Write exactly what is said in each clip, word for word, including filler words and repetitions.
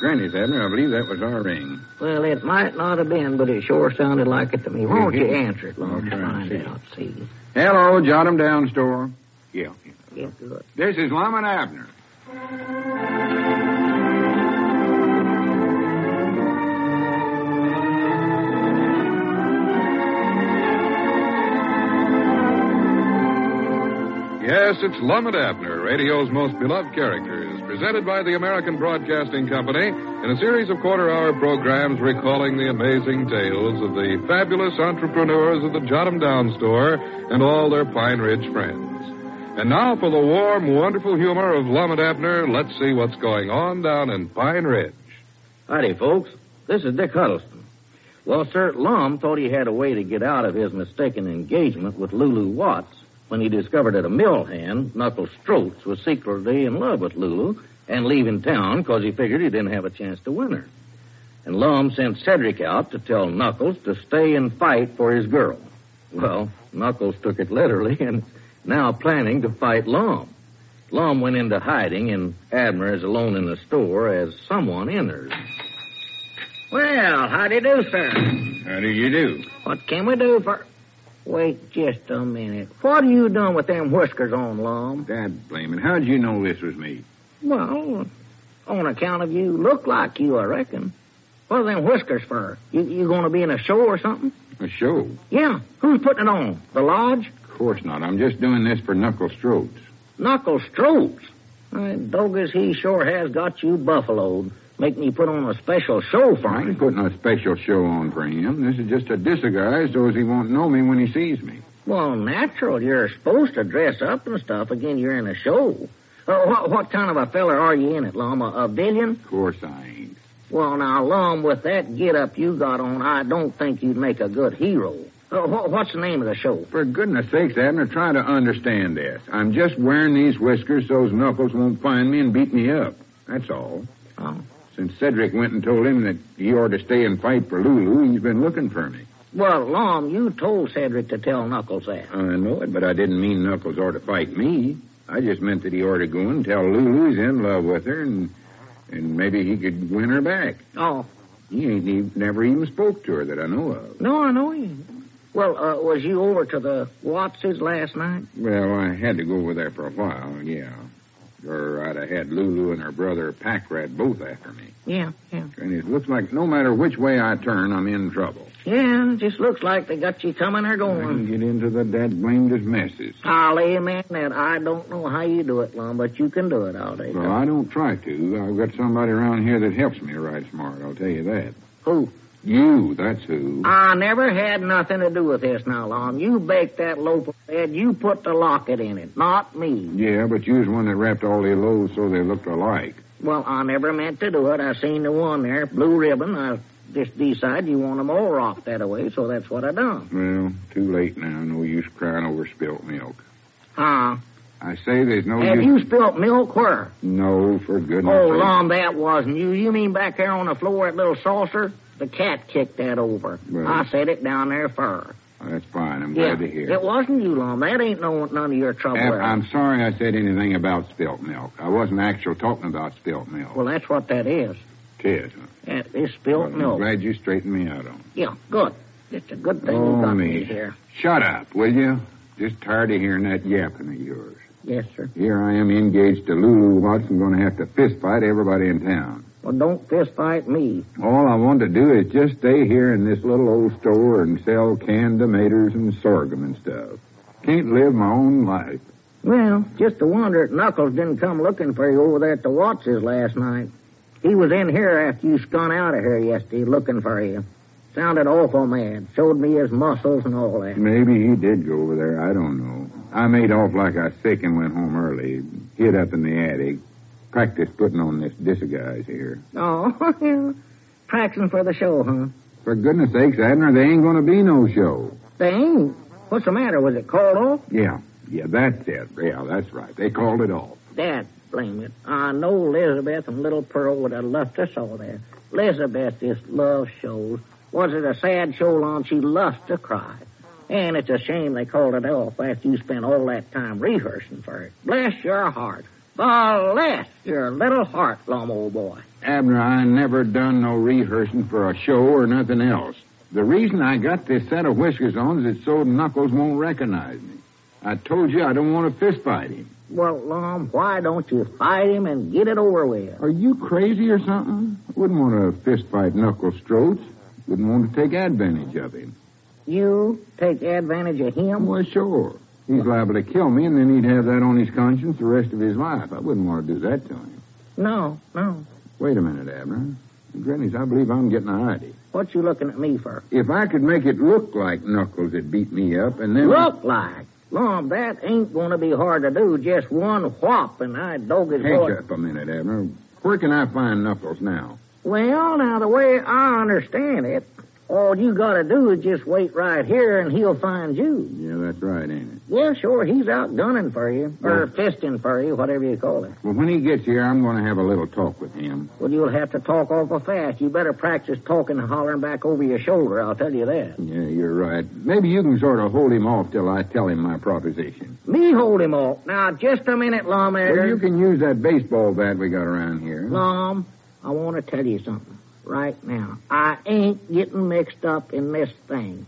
Granny's, Abner. I believe that was our ring. Well, it might not have been, but it sure sounded like it to me. Won't you answer it, Lord? Find see. out, see. Hello, Jot 'em Down store. Yeah. Yeah, good. This is Lum and Abner. Yes, it's Lum and Abner, radio's most beloved characters, presented by the American Broadcasting Company in a series of quarter-hour programs recalling the amazing tales of the fabulous entrepreneurs of the Jot 'em Down store and all their Pine Ridge friends. And now for the warm, wonderful humor of Lum and Abner, let's see what's going on down in Pine Ridge. Howdy, folks. This is Dick Huddleston. Well, sir, Lum thought he had a way to get out of his mistaken engagement with Lulu Watts when he discovered that a mill hand, Knuckles Stroats, was secretly in love with Lulu and leaving town because he figured he didn't have a chance to win her. And Lum sent Cedric out to tell Knuckles to stay and fight for his girl. Well, Knuckles took it literally and now planning to fight Lum. Lum went into hiding, and Abner is alone in the store as someone enters. Well, how do you do, sir? How do you do? What can we do for... Wait just a minute. What are you doing with them whiskers on, Lum? Dad, blame it. How'd you know this was me? Well, on account of you look like you, I reckon. What are them whiskers for? You, you going to be in a show or something? A show? Yeah. Who's putting it on? The lodge? Of course not. I'm just doing this for Knuckles Stroats. Knuckles Stroats? Uh, Doggers, he sure has got you buffaloed. Making you put on a special show for I him. ain't putting a special show on for him. This is just a disguise so as he won't know me when he sees me. Well, natural. You're supposed to dress up and stuff. Again, you're in a show. Uh, what, what kind of a feller are you in it, Lum? A, a villain? Of course I ain't. Well, now, Lum, with that get-up you got on, I don't think you'd make a good hero. Uh, what, what's the name of the show? For goodness sakes, Abner, try to understand this. I'm just wearing these whiskers so Knuckles won't find me and beat me up. That's all. Oh. Since Cedric went and told him that he ought to stay and fight for Lulu, he's been looking for me. Well, Lum, you told Cedric to tell Knuckles that. I know it, but I didn't mean Knuckles ought to fight me. I just meant that he ought to go and tell Lulu he's in love with her and and maybe he could win her back. Oh. He ain't he never even spoke to her that I know of. No, I know you. Well, uh, was you over to the Wattses last night? Well, I had to go over there for a while, yeah. Or I'd have had Lulu and her brother Packrat both after me. Yeah, yeah. And it looks like no matter which way I turn, I'm in trouble. Yeah, just looks like they got you coming or I can going. get into the dad-blamedest messes. I'll amen that. I don't know how you do it, Lum, but you can do it all day. Well, I don't try to. I've got somebody around here that helps me right smart, I'll tell you that. Who? You, that's who. I never had nothing to do with this now, Lum. You baked that loaf of bread. You put the locket in it, not me. Yeah, but you was one that wrapped all the loaves so they looked alike. Well, I never meant to do it. I seen the one there, blue ribbon. I just decided you want them all rocked that way, so that's what I done. Well, too late now. No use crying over spilt milk. Huh? I say there's no Have use... you spilt milk where? No, for goodness Oh, sake. Lum, that wasn't you. You mean back there on the floor, that little saucer? The cat kicked that over. Well, I set it down there for her. That's fine. I'm Yeah, glad to hear. it wasn't you, Lum. That ain't no none of your trouble. Ab, there. I'm sorry I said anything about spilt milk. I wasn't actually talking about spilt milk. Well, that's what that is. Tis, huh? That is spilt Well, I'm milk. glad you straightened me out on it. Yeah, good. It's a good thing Oh, you got me. me here. Shut up, will you? Just tired of hearing that yapping of yours. Yes, sir. Here I am engaged to Lulu Watson, going to have to fist fight everybody in town. Well, don't fist fight me. All I want to do is just stay here in this little old store and sell canned tomatoes and sorghum and stuff. Can't live my own life. Well, just a wonder if Knuckles didn't come looking for you over there at the Wattses last night. He was in here after you spun out of here yesterday looking for you. Sounded awful mad. Showed me his muscles and all that. Maybe he did go over there. I don't know. I made off like I was sick and went home early. Hid up in the attic. Practiced putting on this disguise here. Oh, yeah. Practicing for the show, huh? For goodness sakes, Abner, there ain't going to be no show. They ain't. What's the matter? Was it called off? Yeah, yeah, that's it. Yeah, that's right. They called it off. Dad, blame it. I know Elizabeth and little Pearl would have loved to saw that. Elizabeth just loves shows. Was it a sad show, Lon? She loves to cry. And it's a shame they called it off after you spent all that time rehearsing for it. Bless your heart. Bless your little heart, Lum, old boy. Abner, I never done no rehearsing for a show or nothing else. The reason I got this set of whiskers on is it's so Knuckles won't recognize me. I told you I don't want to fist fight him. Well, Lum, why don't you fight him and get it over with? Are you crazy or something? I wouldn't want to fist fight Knuckles Stroats. Wouldn't want to take advantage of him. You take advantage of him? Well, sure. He's liable to kill me, and then he'd have that on his conscience the rest of his life. I wouldn't want to do that to him. No, no. Wait a minute, Abner. Grannies, I believe I'm getting a idea. What you looking at me for? If I could make it look like Knuckles had beat me up, and then... Look like? Lum, that ain't going to be hard to do. Just one whop, and I'd dog his Hang boy. up a minute, Abner. Where can I find Knuckles now? Well, now, the way I understand it, all you got to do is just wait right here, and he'll find you. Yeah, that's right, ain't it? Yeah, sure. He's out gunning for you, or fisting for you, whatever you call it. Well, when he gets here, I'm going to have a little talk with him. Well, you'll have to talk awful fast. You better practice talking and hollering back over your shoulder, I'll tell you that. Yeah, you're right. Maybe you can sort of hold him off till I tell him my proposition. Me hold him off? Now, just a minute, Lum. Well, you can use that baseball bat we got around here. Lum, I want to tell you something right now. I ain't getting mixed up in this thing.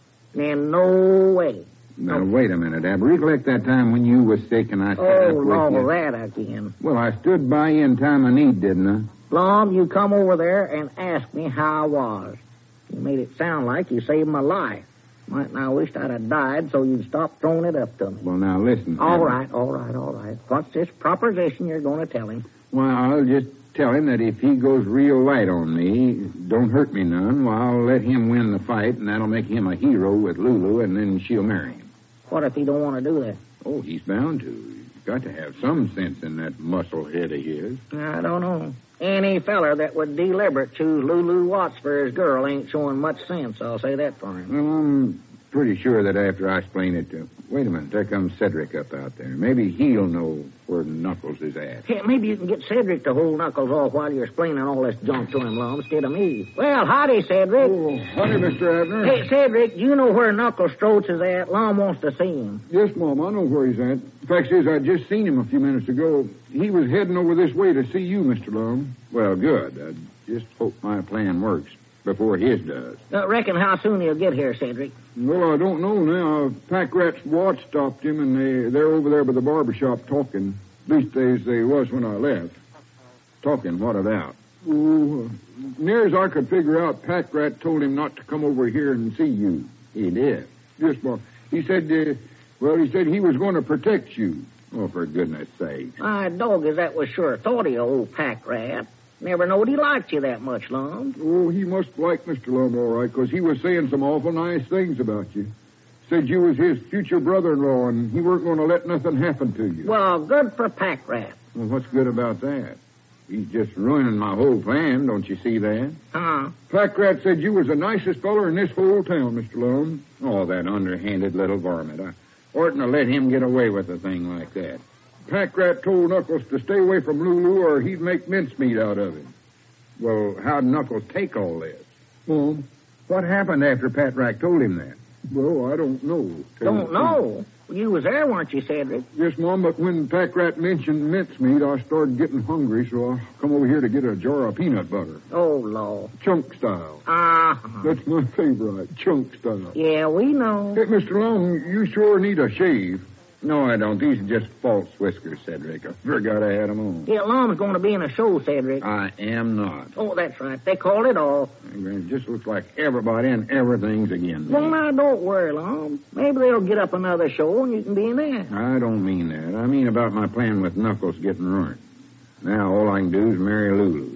In no way. Now, wait a minute, Ab. Recollect that time when you was sick and I sat Oh, up with all you? that again. Well, I stood by you in time of need, didn't I? Lum, you come over there and ask me how I was. You made it sound like you saved my life. Might now wished I'd have died so you'd stop throwing it up to me. Well, now, listen. All Ab. right, all right, all right. What's this proposition you're going to tell him? Well, I'll just tell him that if he goes real light on me, don't hurt me none, well, I'll let him win the fight, and that'll make him a hero with Lulu, and then she'll marry him. What if he don't want to do that? Oh, he's bound to. He's got to have some sense in that muscle head of his. I don't know. Any feller that would deliberate choose Lulu Watts for his girl ain't showing much sense, I'll say that for him. Well, I'm pretty sure that after I explain it to... Wait a minute, there comes Cedric up out there. Maybe he'll know where Knuckles is at. Hey, maybe you can get Cedric to hold Knuckles off while you're explaining all this junk to him, Lum, instead of me. Well, howdy, Cedric. Oh, howdy, Mister Abner. Hey, Cedric, you know where Knuckles Stroats is at? Lum wants to see him. Yes, Mom, I know where he's at. The fact is, I just seen him a few minutes ago. He was heading over this way to see you, Mister Lum. Well, good. I just hope my plan works before his does. Uh, reckon how soon he'll get here, Cedric? Well, I don't know now. Pack Rat's watch stopped him, and they, they're over there by the barber shop talking. At least they, they was when I left. Talking what about? Oh, near as I could figure out, Pack Rat told him not to come over here and see you. He did? Yes, Bob. He said, uh, well, he said he was going to protect you. Oh, for goodness sake. My dog is that was sure thoughty, old Pack Rat. Never knowed he liked you that much, Lum. Oh, he must like Mister Lum all right, because he was saying some awful nice things about you. Said you was his future brother-in-law, and he weren't going to let nothing happen to you. Well, good for Pack Rat. Well, what's good about that? He's just ruining my whole plan, don't you see that? Huh? Pack Rat said you was the nicest feller in this whole town, Mister Lum. Oh, that underhanded little varmint. I oughtn't to let him get away with a thing like that. Pack Rat told Knuckles to stay away from Lulu or he'd make mincemeat out of him. Well, how'd Knuckles take all this? Mom, what happened after Pat Rat told him that? Well, I don't know. Don't know? You was there, weren't you, Cedric? Yes, Mom, but when Pack Rat mentioned mincemeat, I started getting hungry, so I come over here to get a jar of peanut butter. Oh, Lord. Chunk style. Uh-huh. That's my favorite, chunk style. Yeah, we know. Hey, Mister Long, you sure need a shave. No, I don't. These are just false whiskers, Cedric. I forgot I had them on. Yeah, Lum's going to be in a show, Cedric. I am not. Oh, that's right. They called it off. It just looks like everybody and everything's again. Well, now, don't worry, Lum. Maybe they'll get up another show and you can be in there. I don't mean that. I mean about my plan with Knuckles getting ruined. Now all I can do is marry Lulu.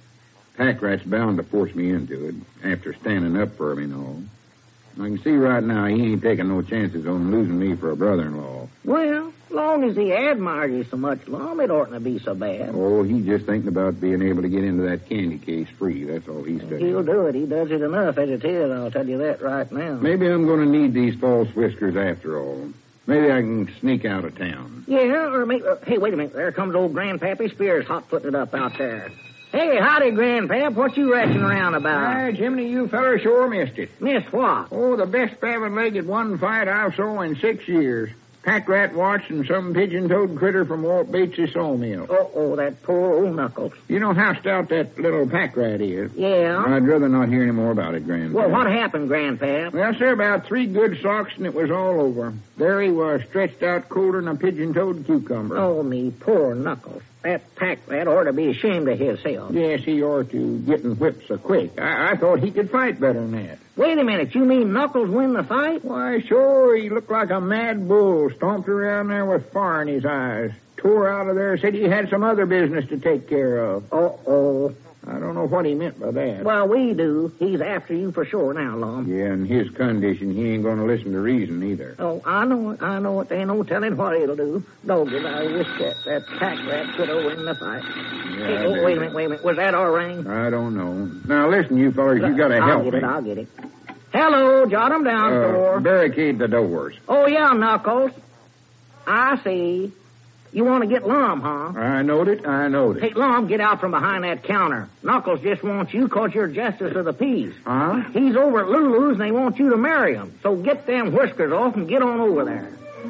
Pack Rat's bound to force me into it after standing up for him and all. I can see right now he ain't taking no chances on losing me for a brother-in-law. Well, long as he admires you so much, Lum, it oughtn't to be so bad. Oh, he's just thinking about being able to get into that candy case free. That's all he's doing. He'll do it. He does it enough as it is, I'll tell you that right now. Maybe I'm going to need these false whiskers after all. Maybe I can sneak out of town. Yeah, or maybe... Uh, hey, wait a minute. There comes old Grandpappy Spears hot-footing it up out there. Hey, howdy, Grandpap. What you ratching around about? Ah, Jiminy, you fellers sure missed it. Miss what? Oh, the best seven-legged one fight I've saw in six years. pack rat watch and some pigeon-toed critter from Walt Bates' sawmill. Oh, oh, that poor old Knuckles. You know how stout that little pack rat is? Yeah. I'd rather not hear any more about it, Grandpa. Well, what happened, Grandpa? Well, sir, about three good socks and it was all over. There he was, stretched out colder than a pigeon-toed cucumber. Oh, me poor Knuckles. That pack rat ought to be ashamed of himself. Yes, he ought to, getting whipped so quick. I, I thought he could fight better than that. Wait a minute, you mean Knuckles win the fight? Why, sure, he looked like a mad bull, stomped around there with fire in his eyes. Tore out of there, said he had some other business to take care of. Uh-oh. I don't know what he meant by that. Well, we do. He's after you for sure now, Lum. Yeah, in his condition, he ain't going to listen to reason either. Oh, I know it. I know it. There ain't no telling what he'll do. Doggone, I wish that, that pack rat could have won the fight. Yeah, Hey, oh, wait a minute, wait a minute. Was that our ring? I don't know. Now, listen, you fellas, you got to I'll help get me. it, I'll get it. Hello, jot 'em down, Uh, store. barricade the doors. Oh, yeah, Knuckles. I see. You want to get Lum, huh? I knowed it, I knowed it. Hey, Lum, get out from behind that counter. Knuckles just wants you because you're justice of the peace. Huh? He's over at Lulu's and they want you to marry him. So get them whiskers off and get on over there.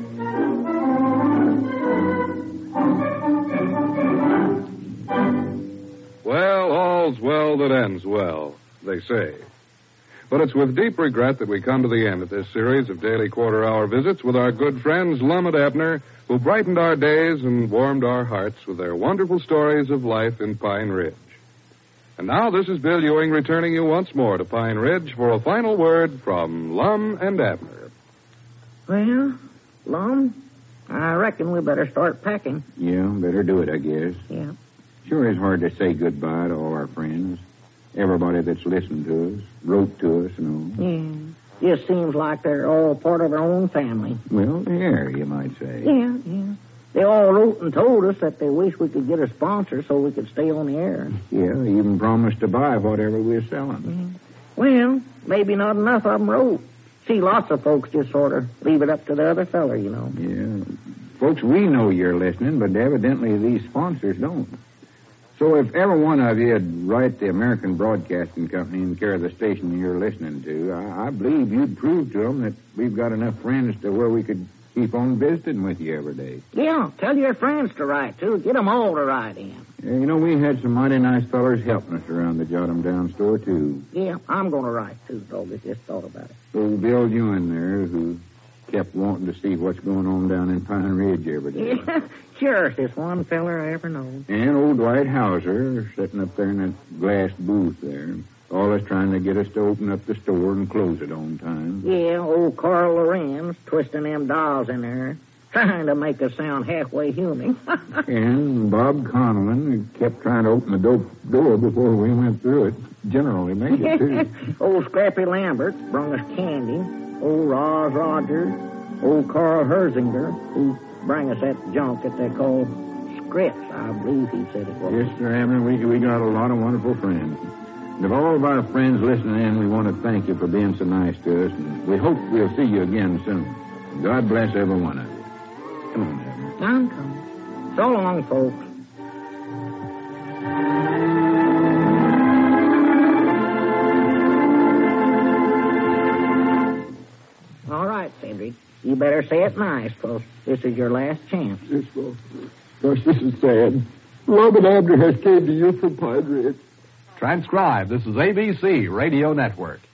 Well, all's well that ends well, they say. But it's with deep regret that we come to the end of this series of daily quarter-hour visits with our good friends Lum and Abner, who brightened our days and warmed our hearts with their wonderful stories of life in Pine Ridge. And now this is Bill Ewing returning you once more to Pine Ridge for a final word from Lum and Abner. Well, Lum, I reckon we better start packing. Yeah, better do it, I guess. Yeah. Sure is hard to say goodbye to all our friends. Everybody that's listened to us, wrote to us, and all. Yeah. Just seems like they're all part of our own family. Well, yeah, you might say. Yeah, yeah. They all wrote and told us that they wish we could get a sponsor so we could stay on the air. Yeah, they even promised to buy whatever we're selling. Well, maybe not enough of them wrote. See, lots of folks just sort of leave it up to the other fella, you know. Yeah. Folks, we know you're listening, but evidently these sponsors don't. So if every one of you would write the American Broadcasting Company in care of the station you're listening to, I, I believe you'd prove to them that we've got enough friends to where we could keep on visiting with you every day. Yeah, tell your friends to write, too. Get them all to write in. Yeah, you know, we had some mighty nice fellers helping us around the Jot 'em Down store, too. Yeah, I'm going to write, too, dog. I just thought about it. Old Bill Ewan there, who kept wanting to see what's going on down in Pine Ridge every day. Yeah, sure, it's this one feller I ever known. And old Dwight Hauser sitting up there in that glass booth there, always trying to get us to open up the store and close it on time. Yeah, old Carl Lorenz twisting them dolls in there, trying to make us sound halfway human. And Bob Connellan, who kept trying to open the do- door before we went through it, generally made it, too. Old Scrappy Lambert brought us candy. Old Roz Rogers. Old Carl Herzinger, who bring us that junk that they call scripts, I believe he said it was. Yes, sir, Abner, we, we got a lot of wonderful friends. And of all of our friends listening in, we want to thank you for being so nice to us, and we hope we'll see you again soon. God bless every one of you. Come on, Abner. I'm coming. So long, folks. All right, Cedric. You better say it nice, folks. This is your last chance. Yes, well, gosh, this is sad. Lum and Abner has came to you from Pine Ridge. Transcribed. This is A B C Radio Network.